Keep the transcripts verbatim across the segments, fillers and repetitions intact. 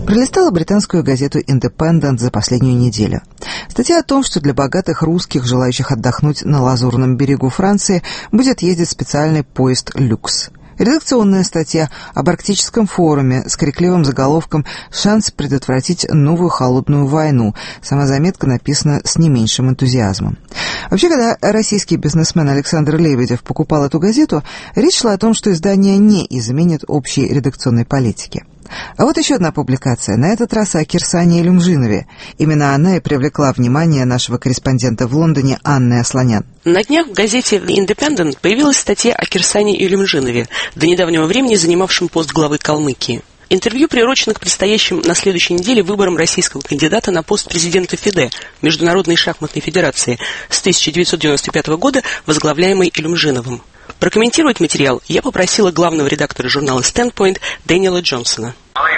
Пролистала британскую газету «Индепендент» за последнюю неделю. Статья о том, что для богатых русских, желающих отдохнуть на Лазурном берегу Франции, будет ездить специальный поезд «Люкс». Редакционная статья об арктическом форуме с крикливым заголовком «Шанс предотвратить новую холодную войну». Сама заметка написана с не меньшим энтузиазмом. Вообще, когда российский бизнесмен Александр Лебедев покупал эту газету, речь шла о том, что издание не изменит общей редакционной политики. А вот еще одна публикация, на этот раз о Кирсане Илюмжинове. Именно она и привлекла внимание нашего корреспондента в Лондоне Анны Асланян. На днях в газете The Independent появилась статья о Кирсане Илюмжинове, до недавнего времени занимавшем пост главы Калмыкии. Интервью приурочено к предстоящим на следующей неделе выборам российского кандидата на пост президента ФИДЕ, Международной шахматной федерации, с тысяча девятьсот девяносто пятого года, возглавляемой Илюмжиновым. Прокомментировать материал я попросила главного редактора журнала Standpoint Дэниела Джонсона.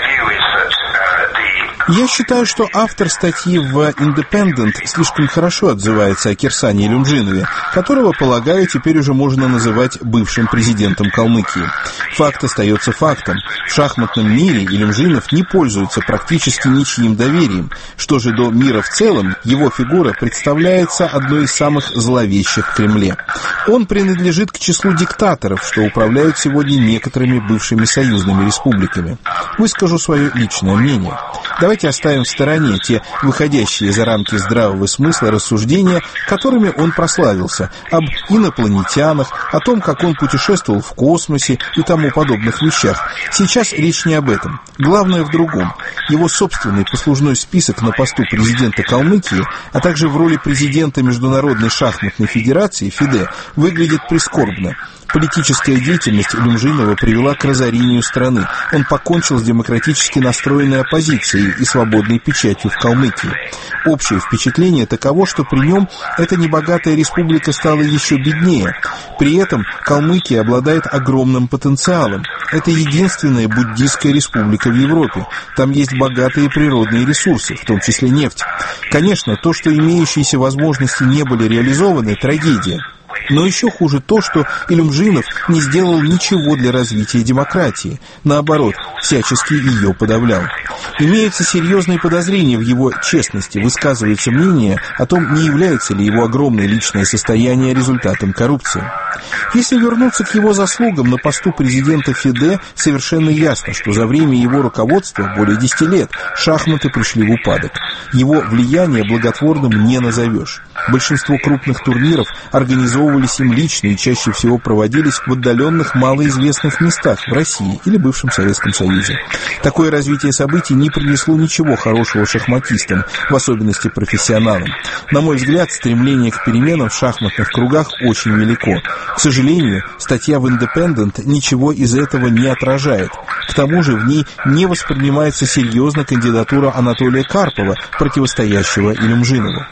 Я считаю, что автор статьи в Independent слишком хорошо отзывается о Кирсане Илюмжинове, которого, полагаю, теперь уже можно называть бывшим президентом Калмыкии. Факт остается фактом. В шахматном мире Илюмжинов не пользуется практически ничьим доверием. Что же до мира в целом, его фигура представляется одной из самых зловещих в Кремле. Он принадлежит к числу диктаторов, что управляют сегодня некоторыми бывшими союзными республиками. Выскажу свое личное мнение. Давайте оставим в стороне те выходящие за рамки здравого смысла рассуждения, которыми он прославился, об инопланетянах, о том, как он путешествовал в космосе и тому подобных вещах. Сейчас речь не об этом. Главное в другом. Его собственный послужной список на посту президента Калмыкии, а также в роли президента Международной шахматной федерации ФИДЕ выглядит прискорбно. Политическая деятельность Илюмжинова привела к разорению страны. Он покончил с демократически настроенной оппозицией и свободной печатью в Калмыкии. Общее впечатление таково, что при нем эта небогатая республика стала еще беднее. При этом Калмыкия обладает огромным потенциалом. Это единственная буддийская республика в Европе. Там есть богатые природные ресурсы, в том числе нефть. Конечно, то, что имеющиеся возможности не были реализованы, трагедия. Но еще хуже то, что Илюмжинов не сделал ничего для развития демократии. Наоборот, всячески ее подавлял. Имеются серьезные подозрения в его честности. Высказывается мнение о том, не является ли его огромное личное состояние результатом коррупции. Если вернуться к его заслугам на посту президента ФИДЕ, совершенно ясно, что за время его руководства, более десяти лет, шахматы пришли в упадок. Его влияние благотворным не назовешь. Большинство крупных турниров организовывались им лично и чаще всего проводились в отдаленных малоизвестных местах в России или бывшем Советском Союзе. Такое развитие событий не принесло ничего хорошего шахматистам, в особенности профессионалам. На мой взгляд, стремление к переменам в шахматных кругах очень велико. К сожалению, статья в Independent ничего из этого не отражает. К тому же в ней не воспринимается серьезно кандидатура Анатолия Карпова, противостоящего Илюмжинову.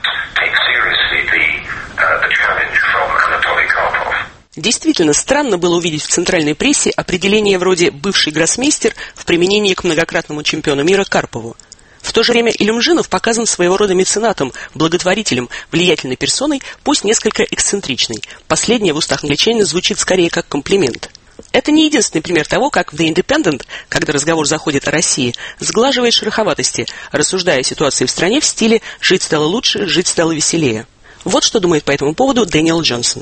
Действительно, странно было увидеть в центральной прессе определение вроде «бывший гроссмейстер» в применении к многократному чемпиону мира Карпову. В то же время Илюмжинов показан своего рода меценатом, благотворителем, влиятельной персоной, пусть несколько эксцентричной. Последнее в устах англичанина звучит скорее как комплимент. Это не единственный пример того, как в The Independent, когда разговор заходит о России, сглаживает шероховатости, рассуждая о ситуации в стране в стиле «жить стало лучше, жить стало веселее». Вот что думает по этому поводу Дэниел Джонсон.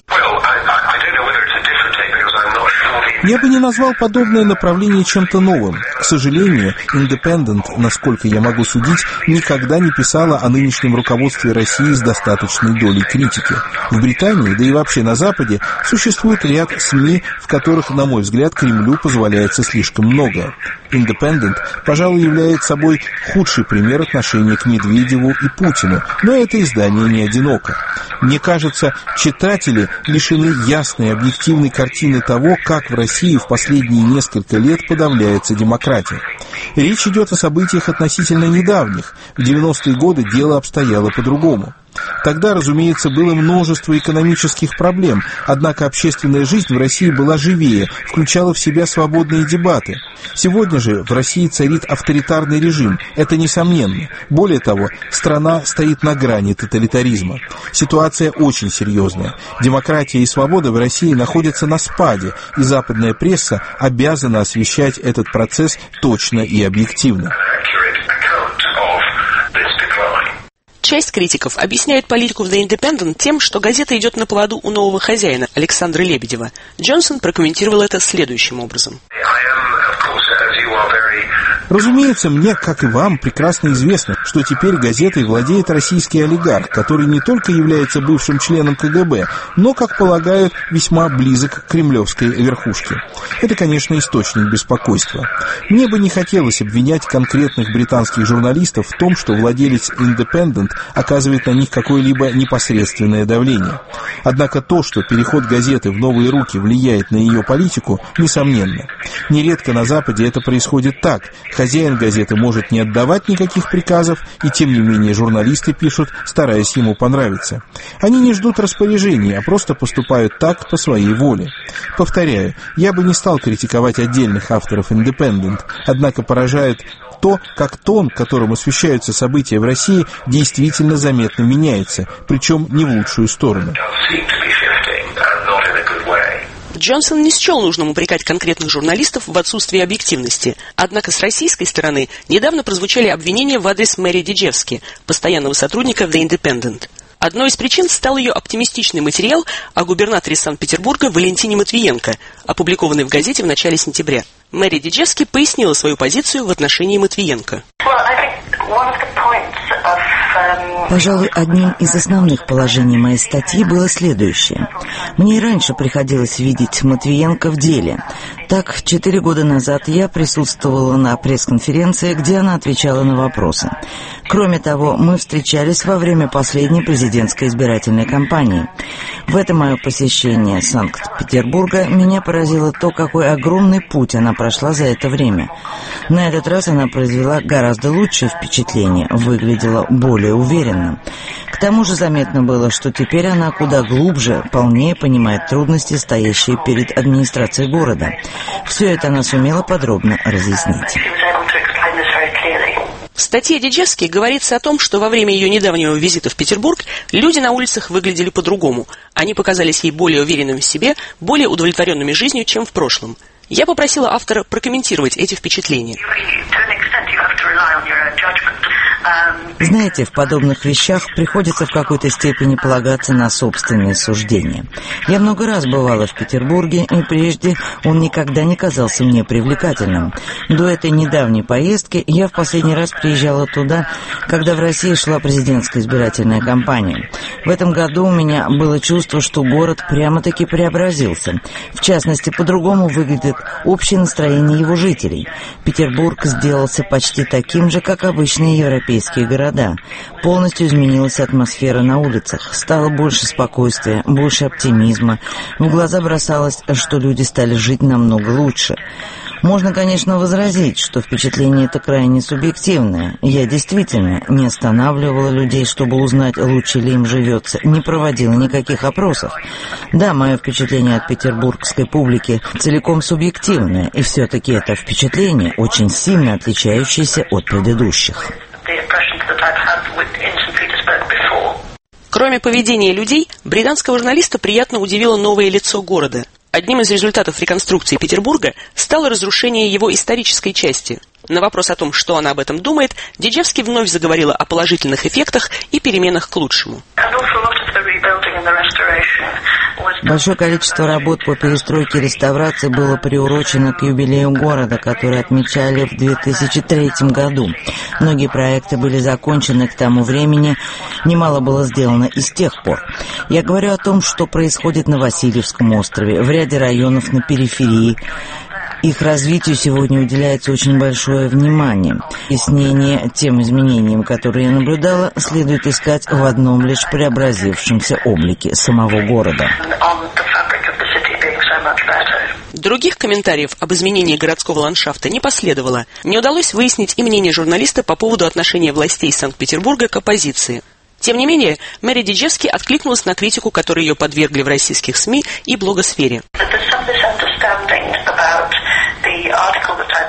Я бы не назвал подобное направление чем-то новым. К сожалению, Independent, насколько я могу судить, никогда не писала о нынешнем руководстве России с достаточной долей критики. В Британии, да и вообще на Западе, существует ряд СМИ, в которых, на мой взгляд, Кремлю позволяется слишком много. Independent, пожалуй, является собой худший пример отношения к Медведеву и Путину, но это издание не одиноко. Мне кажется, читатели лишены ясной объективной картины того, как в России в последние несколько лет подавляется демократия. Речь идет о событиях относительно недавних. В девяностые годы дело обстояло по-другому. Тогда, разумеется, было множество экономических проблем, однако общественная жизнь в России была живее, включала в себя свободные дебаты. Сегодня же в России царит авторитарный режим, это несомненно. Более того, страна стоит на грани тоталитаризма. Ситуация очень серьезная. Демократия и свобода в России находятся на спаде, и западная пресса обязана освещать этот процесс точно и объективно. Часть критиков объясняет политику в The Independent тем, что газета идет на поводу у нового хозяина, Александра Лебедева. Джонсон прокомментировал это следующим образом. Разумеется, мне, как и вам, прекрасно известно, что теперь газетой владеет российский олигарх, который не только является бывшим членом ка гэ бэ, но, как полагают, весьма близок к кремлевской верхушке. Это, конечно, источник беспокойства. Мне бы не хотелось обвинять конкретных британских журналистов в том, что владелец Independent оказывает на них какое-либо непосредственное давление. Однако то, что переход газеты в новые руки влияет на ее политику, несомненно. Нередко на Западе это происходит так. Хозяин газеты может не отдавать никаких приказов, и тем не менее журналисты пишут, стараясь ему понравиться. Они не ждут распоряжений, а просто поступают так по своей воле. Повторяю, я бы не стал критиковать отдельных авторов Independent, однако поражает то, как тон, которым освещаются события в России, действительно заметно меняется, причем не в лучшую сторону. Джонсон не счел нужным упрекать конкретных журналистов в отсутствии объективности. Однако с российской стороны недавно прозвучали обвинения в адрес Мэри Диджевски, постоянного сотрудника The Independent. Одной из причин стал ее оптимистичный материал о губернаторе Санкт-Петербурга Валентине Матвиенко, опубликованный в газете в начале сентября. Мэри Диджевски пояснила свою позицию в отношении Матвиенко. Пожалуй, одним из основных положений моей статьи было следующее. Мне и раньше приходилось видеть Матвиенко в деле. Так, четыре года назад я присутствовала на пресс-конференции, где она отвечала на вопросы. Кроме того, мы встречались во время последней президентской избирательной кампании. В это мое посещение Санкт-Петербурга меня поразило то, какой огромный путь она прошла за это время. На этот раз она произвела гораздо лучшее впечатление, выглядела более уверенно. К тому же заметно было, что теперь она куда глубже, полнее понимает трудности, стоящие перед администрацией города. Все это она сумела подробно разъяснить. В статье Диджевски говорится о том, что во время ее недавнего визита в Петербург люди на улицах выглядели по-другому. Они показались ей более уверенными в себе, более удовлетворенными жизнью, чем в прошлом. Я попросила автора прокомментировать эти впечатления. Знаете, в подобных вещах приходится в какой-то степени полагаться на собственные суждения. Я много раз бывала в Петербурге, и прежде он никогда не казался мне привлекательным. До этой недавней поездки я в последний раз приезжала туда, когда в России шла президентская избирательная кампания. В этом году у меня было чувство, что город прямо-таки преобразился. В частности, по-другому выглядит общее настроение его жителей. Петербург сделался почти таким же, как обычные европейские города. Полностью изменилась атмосфера на улицах. Стало больше спокойствия, больше оптимизма. В глаза бросалось, что люди стали жить намного лучше. Можно, конечно, возразить, что впечатление это крайне субъективное. Я действительно не останавливала людей, чтобы узнать, лучше ли им живется, не проводила никаких опросов. Да, мое впечатление от петербургской публики целиком субъективное, и все-таки это впечатление очень сильно отличающееся от предыдущих. Кроме поведения людей, британского журналиста приятно удивило новое лицо города. Одним из результатов реконструкции Петербурга стало разрушение его исторической части. На вопрос о том, что она об этом думает, Диджевски вновь заговорила о положительных эффектах и переменах к лучшему. Большое количество работ по перестройке и реставрации было приурочено к юбилею города, который отмечали в две тысячи третьем году. Многие проекты были закончены к тому времени, немало было сделано и с тех пор. Я говорю о том, что происходит на Васильевском острове, в ряде районов на периферии. Их развитию сегодня уделяется очень большое внимание. Объяснение тем изменениям, которые я наблюдала, следует искать в одном лишь преобразившемся облике самого города. Других комментариев об изменении городского ландшафта не последовало. Не удалось выяснить и мнение журналиста по поводу отношения властей Санкт-Петербурга к оппозиции. Тем не менее, Мэри Диджевски откликнулась на критику, которой ее подвергли в российских СМИ и блогосфере.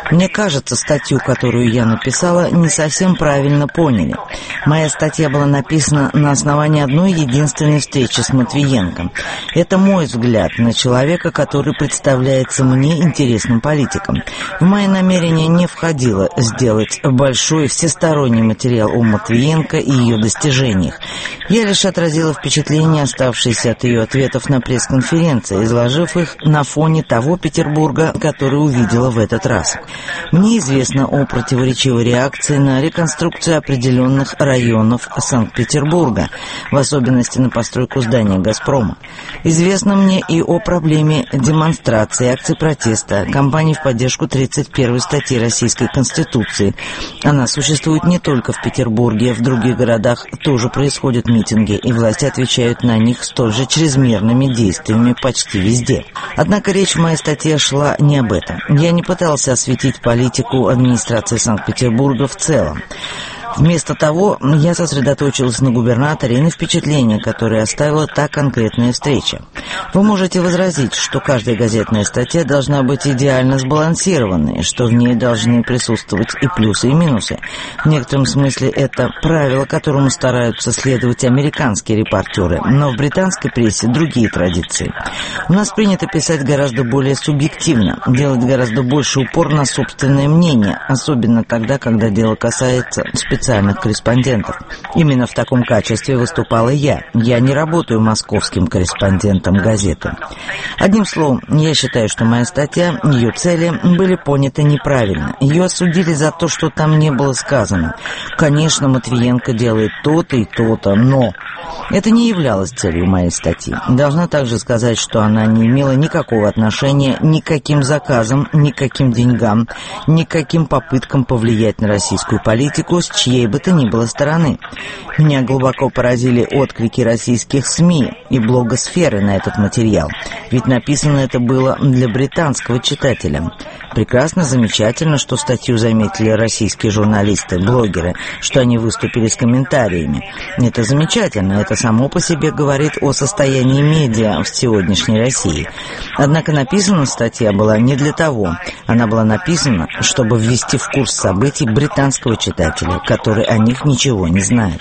Мне кажется, статью, которую я написала, не совсем правильно поняли. Моя статья была написана на основании одной единственной встречи с Матвиенко. Это мой взгляд на человека, который представляется мне интересным политиком. В мои намерения не входило сделать большой всесторонний материал о Матвиенко и ее достижениях. Я лишь отразила впечатления, оставшиеся от ее ответов на пресс-конференции, изложив их на фоне того Петербурга, который увидела в этот раз. Мне известно о противоречивой реакции на реконструкцию определенных районов Санкт-Петербурга, в особенности на постройку здания «Газпрома». Известно мне и о проблеме демонстрации, акций протеста, кампаний в поддержку тридцать первой статьи Российской Конституции. Она существует не только в Петербурге, в других городах тоже происходят митинги, и власти отвечают на них столь же чрезмерными действиями почти везде. Однако речь в моей статье шла не об этом. Я не пытался осветить политику администрации Санкт-Петербурга в целом. Вместо того, я сосредоточилась на губернаторе и на впечатлении, которое оставила та конкретная встреча. Вы можете возразить, что каждая газетная статья должна быть идеально сбалансированной, что в ней должны присутствовать и плюсы, и минусы. В некотором смысле это правило, которому стараются следовать американские репортеры, но в британской прессе другие традиции. У нас принято писать гораздо более субъективно, делать гораздо больше упор на собственное мнение, особенно тогда, когда дело касается специальных корреспондентов. Именно в таком качестве выступала я. Я не работаю московским корреспондентом газеты. Одним словом, я считаю, что моя статья, ее цели были поняты неправильно. Ее осудили за то, что там не было сказано. Конечно, Матвиенко делает то-то и то-то, но это не являлось целью моей статьи. Должна также сказать, что она не имела никакого отношения ни к каким заказам, ни к каким деньгам, ни к каким попыткам повлиять на российскую политику с чьей бы то ни было стороны. Меня глубоко поразили отклики российских СМИ и блогосферы на этот материал, ведь написано это было для британского читателя. Прекрасно, замечательно, что статью заметили российские журналисты, блогеры, что они выступили с комментариями. Это замечательно, это само по себе говорит о состоянии медиа в сегодняшней России. Однако написана статья была не для того. Она была написана, чтобы ввести в курс событий британского читателя, который о них ничего не знает.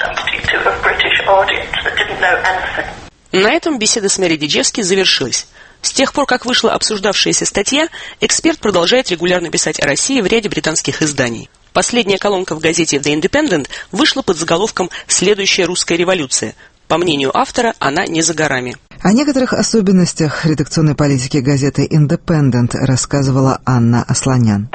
На этом беседа с Мэри Диджевски завершилась. С тех пор, как вышла обсуждавшаяся статья, эксперт продолжает регулярно писать о России в ряде британских изданий. Последняя колонка в газете The Independent вышла под заголовком «Следующая русская революция». По мнению автора, она не за горами. О некоторых особенностях редакционной политики газеты Independent рассказывала Анна Асланян.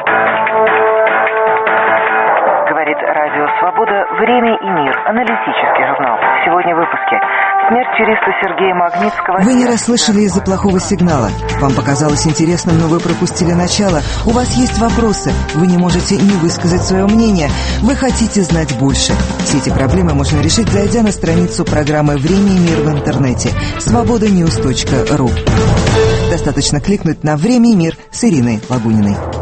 Говорит Радио Свобода, «Время и мир», аналитический журнал. Сегодня в выпуске. Смерть юриста Сергея Магнитского... Вы не расслышали из-за плохого сигнала. Вам показалось интересным, но вы пропустили начало. У вас есть вопросы. Вы не можете не высказать свое мнение. Вы хотите знать больше. Все эти проблемы можно решить, зайдя на страницу программы «Время и мир» в интернете свобода ньюс точка ру. Достаточно кликнуть на «Время и мир» с Ириной Лагуниной.